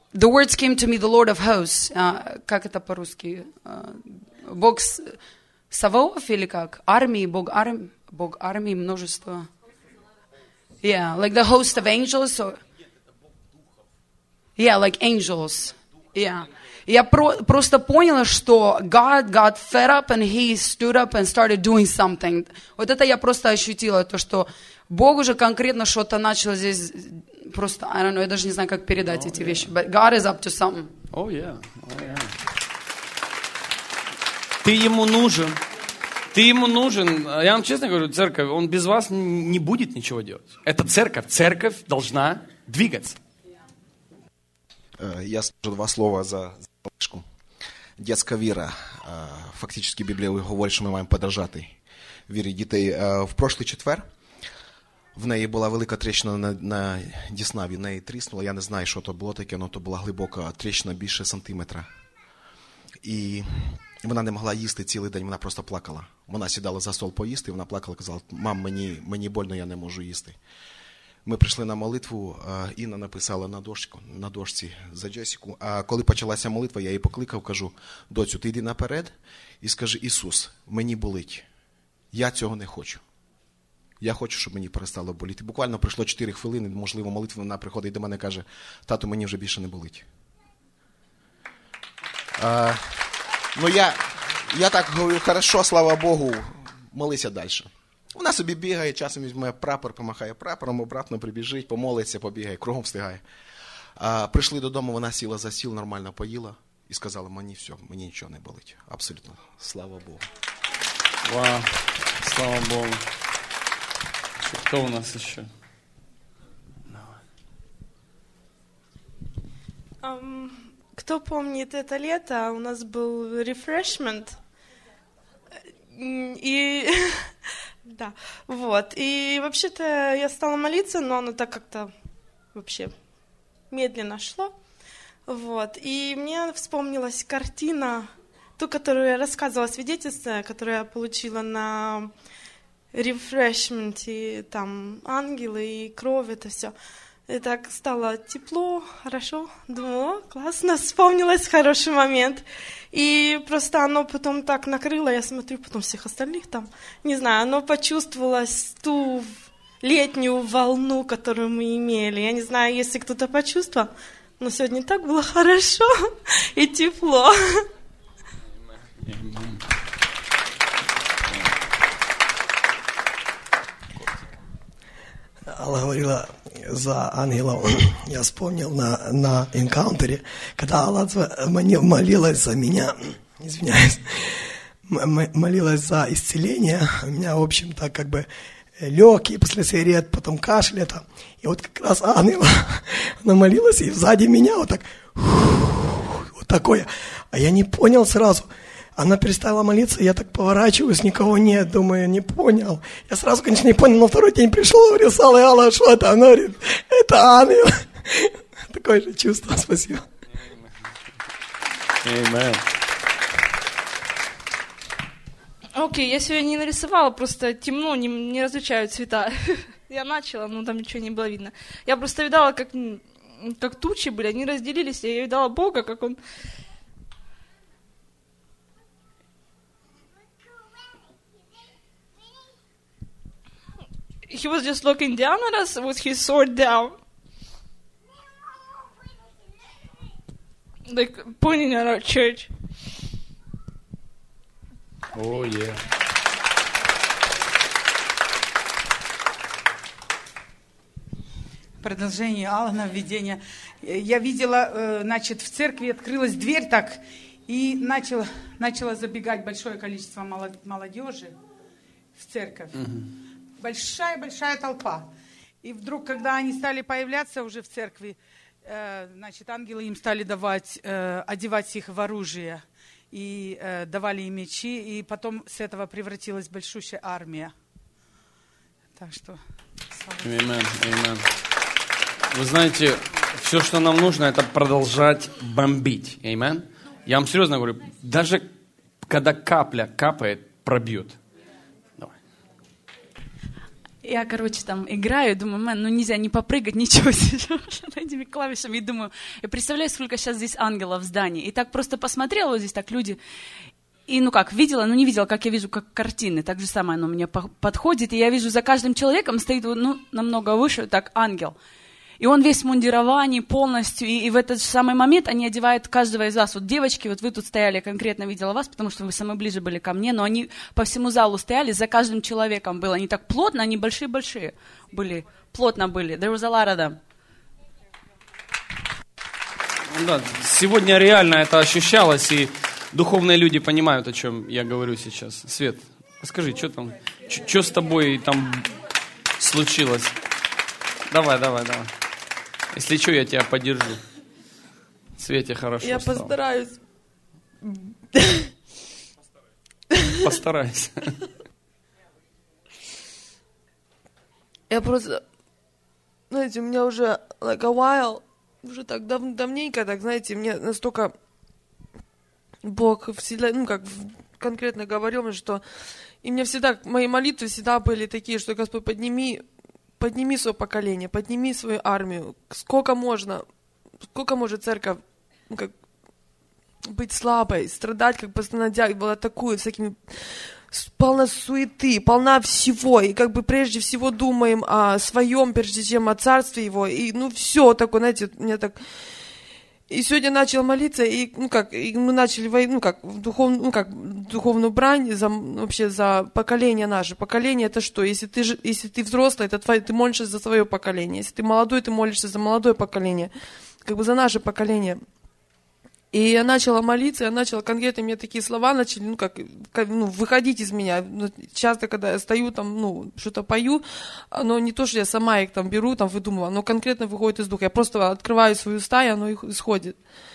the words came to me, the Lord of hosts. Uh, как это по-русски? Uh, Бог Саваоф или как? Армии, Бог армии, Бог армии, множество. Yeah, like the host of angels. Or... Yeah, like angels. Yeah. Я про- просто поняла, что God got fed up and he stood up and started doing something. Вот это я просто ощутила, то, что Бог уже конкретно что-то начал здесь, просто, I don't know, я даже не знаю, как передать oh, эти yeah. вещи, but God is up to something. Oh, yeah. Oh, yeah. Ты ему нужен. Ты ему нужен. Я вам честно говорю, церковь, он без вас не будет ничего делать. Это церковь. Церковь должна двигаться. Я скажу два слова за залишку. Дітська віра. Фактично Біблія говорить, що ми маємо подражати вірі дітей. В прошлий четвер в неї була велика тріщина на, на діснаві. В неї тріснула. Я не знаю, що то було таке, але то була глибока тріщина більше сантиметра. І вона не могла їсти цілий день, вона просто плакала. Вона сідала за стол поїсти, вона плакала, казала: мам, мені, мені больно, я не можу їсти. Ми прийшли на молитву, Інна написала на дошку, на дошці за Джесіку. А коли почалася молитва, я її покликав, кажу: доцю, ти йди наперед і скажи: Ісус, мені болить. Я цього не хочу. Я хочу, щоб мені перестало боліти. Буквально пройшло чотири хвилини, можливо, молитва, вона приходить до мене і каже: тату, мені вже більше не болить. А, ну я, я так говорю: хорошо, слава Богу, молися далі. Вона собі бігає, часом візьме прапор, помахає прапором, обратно прибіжить, помолиться, побігає, кругом встигає. А, прийшли додому, вона сіла за стіл, нормально поїла і сказала: мені все, мені нічого не болить. Абсолютно. Слава Богу. Вау, слава Богу. Кто у нас еще? Um, кто помнит это лето, у нас был refreshment. И да, вот. И вообще-то я стала молиться, но оно так как-то вообще медленно шло. Вот. И мне вспомнилась картина, ту, которую я рассказывала, свидетельство, которое я получила на рефрешменте, там ангелы и кровь, это все. И так стало тепло, хорошо. Думала: о, классно, вспомнилось хороший момент. И просто оно потом так накрыло, я смотрю потом всех остальных там, не знаю, оно почувствовалось ту летнюю волну, которую мы имели. Я не знаю, если кто-то почувствовал, но сегодня так было хорошо и тепло. Алла говорила за ангелов. Я вспомнил на, на энкаунтере, когда Алла молилась за меня, извиняюсь, молилась за исцеление. У меня, в общем-то, как бы легкие после сигарет, потом кашель это. И вот как раз ангел, она молилась, и сзади меня вот так, вот такое. А я не понял сразу. Она перестала молиться, я так поворачиваюсь, никого нет, думаю, не понял. Я сразу, конечно, не понял, но второй день пришел, говорю: Алла, Алла, что это? Она говорит: это ангел. Такое же чувство, спасибо. Amen. Окей, okay, я сегодня не нарисовала, просто темно, не, не различаю цвета. Я начала, но там ничего не было видно. Я просто видала, как, как тучи были, они разделились, я видала Бога, как Он... He was just looking down at us with his sword down. Like, pointing at our church. Oh, yeah. Продолжение Алана, введение. Я видела, значит, в церкви открылась дверь так, и начало, начало забегать большое количество молодежи в церковь. Mm-hmm. Большая-большая толпа. И вдруг, когда они стали появляться уже в церкви, э, значит, ангелы им стали давать, э, одевать их в оружие. И э, давали им мечи. И потом с этого превратилась большущая армия. Так что... Amen, amen. Вы знаете, все, что нам нужно, это продолжать бомбить. Amen. Я вам серьезно говорю, даже когда капля капает, пробьет. Я, короче, там играю, думаю, мэн, ну нельзя не попрыгать, ничего, сижу над этими клавишами и думаю, я представляю, сколько сейчас здесь ангелов в здании. И так просто посмотрела, вот здесь так люди, и ну как, видела, ну не видела, как я вижу, как картины, так же самое оно мне подходит, и я вижу, за каждым человеком стоит, ну, намного выше, так, ангел. И он весь в мундировании полностью, и, и в этот же самый момент они одевают каждого из вас. Вот девочки, вот вы тут стояли, я конкретно видела вас, потому что вы самые ближе были ко мне, но они по всему залу стояли, за каждым человеком было. Они так плотно, они большие-большие были, плотно были. There was a lot of them. Да, сегодня реально это ощущалось, и духовные люди понимают, о чем я говорю сейчас. Свет, расскажи, что там, что с тобой там случилось? Давай, давай, давай. Если что, я тебя поддержу. Свете хорошо Я стало. постараюсь. Постарайся. Я просто, знаете, у меня уже like a while, уже так дав- давненько, так, знаете, мне настолько Бог всегда, ну, как конкретно говорил, что и мне всегда, мои молитвы всегда были такие, что Господь, подними Подними свое поколение, подними свою армию. Сколько можно, сколько может церковь, ну, как, быть слабой, страдать, как постоянно была такую, всякими, полна суеты, полна всего. И как бы прежде всего думаем о своем, прежде чем о царстве его. И ну все такое, знаете, мне так... И сегодня начал молиться, и, ну, как, и мы начали войну, ну, как, духов, ну, как, духовную брань за, вообще за поколение наше. Поколение это что? Если ты, если ты взрослый, это твой, ты молишься за свое поколение. Если ты молодой, ты молишься за молодое поколение. Как бы за наше поколение. И я начала молиться, я начала конкретно, мне такие слова начали, ну, как, как ну, выходить из меня. Часто, когда я стою, там, ну, что-то пою, оно не то, что я сама их там беру, там, выдумываю, оно конкретно выходит из духа. Я просто открываю свои уста, и оно их исходит.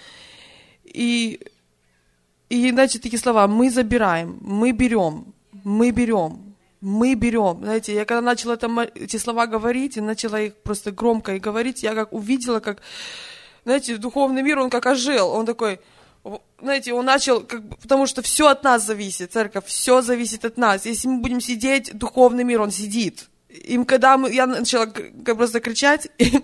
И, и значит, такие слова: мы забираем, мы берем, мы берем, мы берем. Знаете, я когда начала это, эти слова говорить, и начала их просто громко и говорить, я как увидела, как... Знаете, духовный мир, он как ожил, он такой, знаете, он начал, как бы, потому что все от нас зависит, церковь, все зависит от нас. Если мы будем сидеть, духовный мир, он сидит. И когда мы, я начала как, просто кричать, и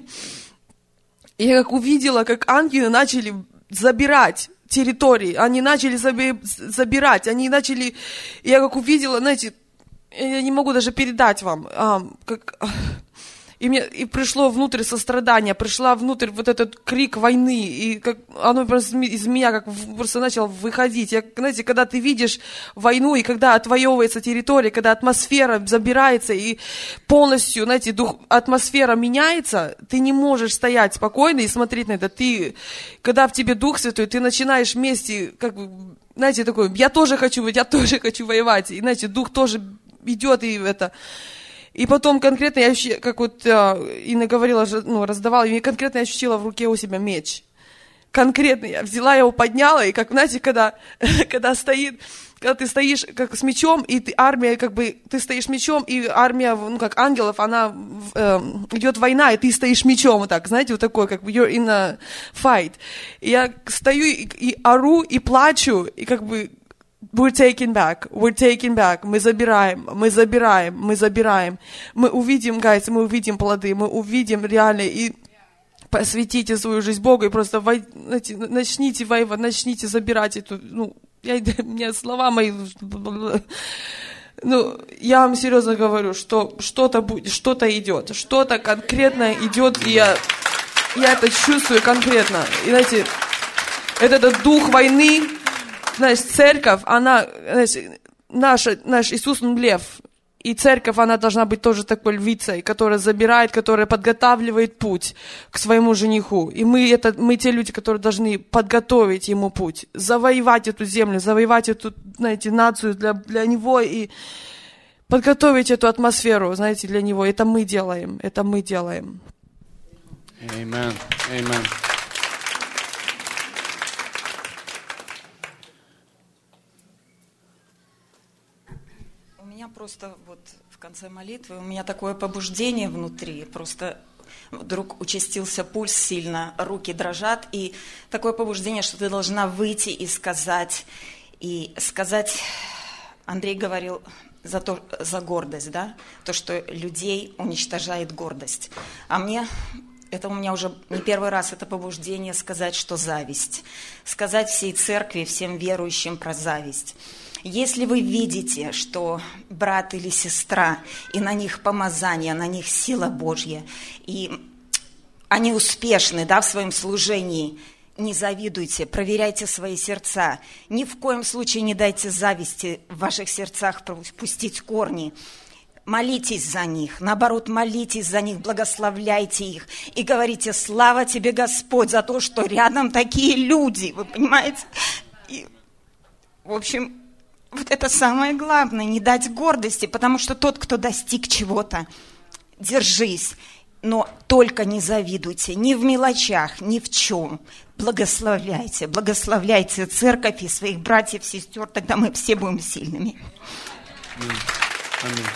я как увидела, как ангелы начали забирать территории, они начали заби, забирать, они начали, я как увидела, знаете, я не могу даже передать вам, а, как... И мне и пришло внутрь сострадание, пришла внутрь вот этот крик войны, и как оно просто из меня как просто начало выходить. Я, знаете, когда ты видишь войну, и когда отвоевывается территория, когда атмосфера забирается, и полностью, знаете, дух, атмосфера меняется, ты не можешь стоять спокойно и смотреть на это. Ты, когда в тебе Дух Святой, ты начинаешь вместе, как бы, знаете, такой, я тоже хочу быть, я тоже хочу воевать. И, знаете, Дух тоже идет, и это... И потом конкретно я ощущала, как вот э, Инна говорила, ну, раздавала, и конкретно я ощутила в руке у себя меч. Конкретно я взяла его, подняла, и как, знаете, когда, когда стоит, когда ты стоишь как с мечом, и ты, армия, как бы, ты стоишь мечом, и армия, ну, как ангелов, она, э, идет война, и ты стоишь мечом, вот так, знаете, вот такой, как бы, you're in a fight. И я стою и, и ору, и плачу, и как бы, we're taking back, we're taking back, мы забираем, мы забираем, мы забираем. Мы увидим, guys, мы увидим плоды, мы увидим реально, и посвятите свою жизнь Богу, и просто вой, знаете, начните воевать, начните забирать эту, ну, я, мне слова мои, ну, я вам серьезно говорю, что что-то будет, что-то идет, что-то конкретно идет, и я, я это чувствую конкретно. И, знаете, этот дух войны, знаешь, церковь, она, знаешь, наш, наш Иисус, он лев, и церковь, она должна быть тоже такой львицей, которая забирает, которая подготавливает путь к своему жениху. И мы, это, мы те люди, которые должны подготовить ему путь, завоевать эту землю, завоевать эту, знаете, нацию для, для него и подготовить эту атмосферу, знаете, для него. Это мы делаем, это мы делаем. Amen. Amen. Просто вот в конце молитвы у меня такое побуждение внутри, просто вдруг участился пульс сильно, руки дрожат, и такое побуждение, что ты должна выйти и сказать, и сказать, Андрей говорил, за, то, за гордость, да? То, что людей уничтожает гордость. А мне, это у меня уже не первый раз это побуждение сказать, что зависть. Сказать всей церкви, всем верующим про зависть. Если вы видите, что брат или сестра, и на них помазание, на них сила Божья, и они успешны, да, в своем служении, не завидуйте, проверяйте свои сердца. Ни в коем случае не дайте зависти в ваших сердцах пустить корни. Молитесь за них, наоборот, молитесь за них, благословляйте их и говорите: слава тебе, Господь, за то, что рядом такие люди, вы понимаете? И, в общем, вот это самое главное, не дать гордости, потому что тот, кто достиг чего-то, держись, но только не завидуйте, ни в мелочах, ни в чем. Благословляйте, благословляйте церковь и своих братьев, сестер, тогда мы все будем сильными. Аминь.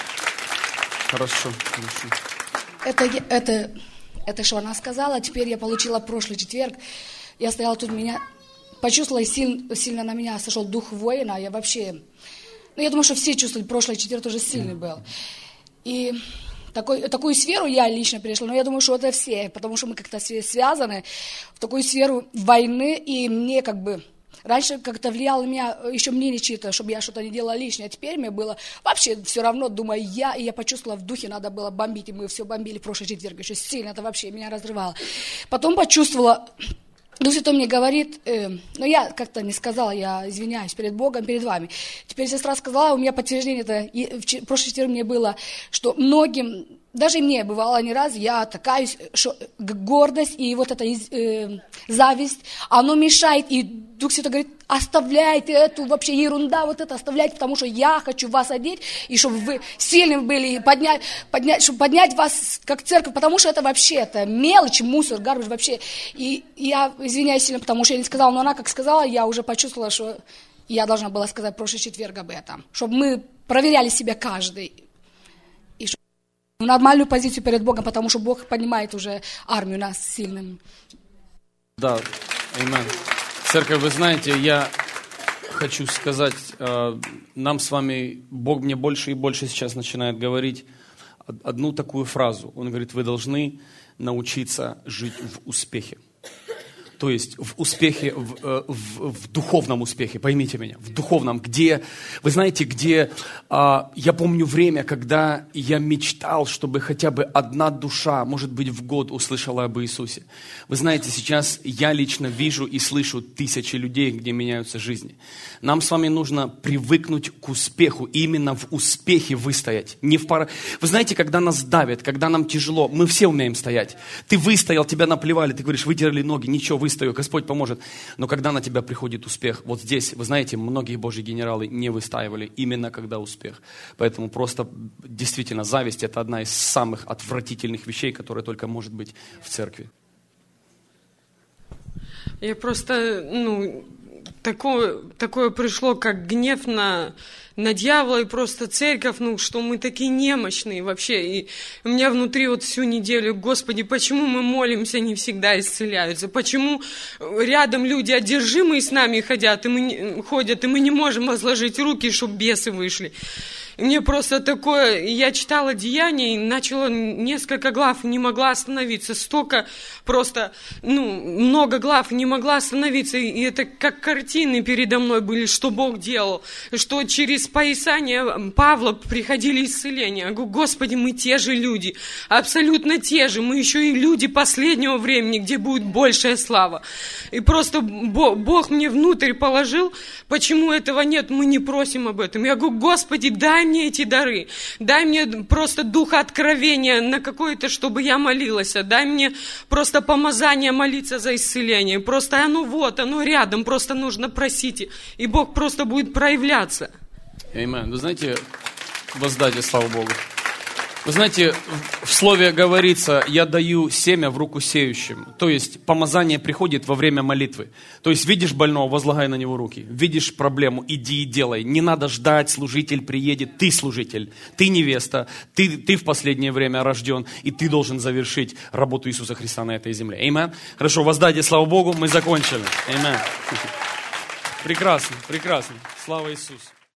Хорошо, хорошо. Это, это, это что она сказала, теперь я получила прошлый четверг, я стояла тут, меня почувствовала, и сильно, сильно на меня сошел дух воина, я вообще, ну я думаю, что все чувствовали, прошлый четверг тоже сильный был. И такой, такую сферу я лично перешла, но я думаю, что это все, потому что мы как-то все связаны в такую сферу войны, и мне как бы... Раньше как-то влияло на меня еще мнение чьи-то, чтобы я что-то не делала лишнее. А теперь мне было вообще все равно, думаю, я, и я почувствовала, в духе надо было бомбить, и мы все бомбили в прошлый четверг, еще сильно, это вообще меня разрывало. Потом почувствовала, Дух Святой мне говорит, э, но я как-то не сказала, я извиняюсь перед Богом, перед вами. Теперь сестра сказала, у меня подтверждение, это и в прошлый четверг мне было, что многим... Даже мне бывало не раз, я такая, что гордость и вот эта э, зависть, оно мешает, и Дух Святой говорит, оставляйте эту вообще ерунда, вот это оставляйте, потому что я хочу вас одеть, и чтобы вы сильными были, и поднять, поднять, чтобы поднять вас как церковь, потому что это вообще, это мелочь, мусор, гарбидж вообще. И, и я извиняюсь сильно, потому что я не сказала, но она как сказала, я уже почувствовала, что я должна была сказать в прошлый четверг об этом, чтобы мы проверяли себя каждый. В нормальную позицию перед Богом, потому что Бог поднимает уже армию нас сильным. Да, аминь. Церковь, вы знаете, я хочу сказать, нам с вами, Бог мне больше и больше сейчас начинает говорить одну такую фразу. Он говорит, вы должны научиться жить в успехе. То есть в успехе, в, в, в духовном успехе, поймите меня, в духовном, где, вы знаете, где, а, я помню время, когда я мечтал, чтобы хотя бы одна душа, может быть, в год услышала об Иисусе. Вы знаете, сейчас я лично вижу и слышу тысячи людей, где меняются жизни. Нам с вами нужно привыкнуть к успеху, именно в успехе выстоять. Не в пар... Вы знаете, когда нас давят, когда нам тяжело, мы все умеем стоять. Ты выстоял, тебя наплевали, ты говоришь, вытерли ноги, ничего, выстою, Господь поможет. Но когда на тебя приходит успех, вот здесь, вы знаете, многие Божьи генералы не выстаивали именно когда успех. Поэтому просто действительно зависть – это одна из самых отвратительных вещей, которая только может быть в церкви. Я просто, ну, такое, такое пришло, как гнев на, на дьявола и просто церковь, ну, что мы такие немощные вообще. И у меня внутри вот всю неделю, Господи, почему мы молимся, не всегда исцеляются? Почему рядом люди одержимые с нами ходят, и мы не, ходят, и мы не можем возложить руки, чтобы бесы вышли? И мне просто такое, я читала Деяния и начала несколько глав, не могла остановиться, столько просто, ну, много глав, не могла остановиться, и это как картины передо мной были, что Бог делал, что через поясание Павла приходили исцеления. Я говорю, Господи, мы те же люди, абсолютно те же, мы еще и люди последнего времени, где будет большая слава. И просто Бог мне внутрь положил, почему этого нет, мы не просим об этом. Я говорю, Господи, дай мне эти дары, дай мне просто духа откровения на какое-то, чтобы я молилась, дай мне просто помазание молиться за исцеление, просто оно вот, оно рядом, просто нужно просить, и Бог просто будет проявляться. Аминь. Вы знаете, воздайте славу Богу. Вы знаете, в слове говорится, я даю семя в руку сеющим. То есть помазание приходит во время молитвы. То есть видишь больного, возлагай на него руки. Видишь проблему, иди и делай. Не надо ждать, служитель приедет. Ты служитель, ты невеста, ты, ты в последнее время рожден, и ты должен завершить работу Иисуса Христа на этой земле. Аминь. Хорошо, воздайте славу Богу, мы закончили. Аминь. Прекрасно, прекрасно. Слава Иисусу.